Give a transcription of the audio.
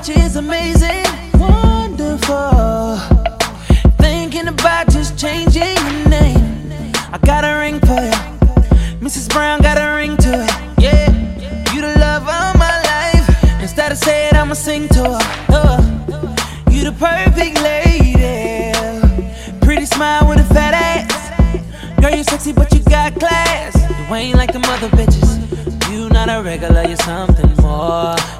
about you is amazing, wonderful. Thinking about just changing your name. I got a ring for you, Mrs. Brown got a ring to it. Yeah, you the love of my life. Instead of saying I'ma sing to her, you the perfect lady. Pretty smile with a fat ass. Girl, you sexy but you got class. You ain't like them other bitches. You not a regular, you're something more.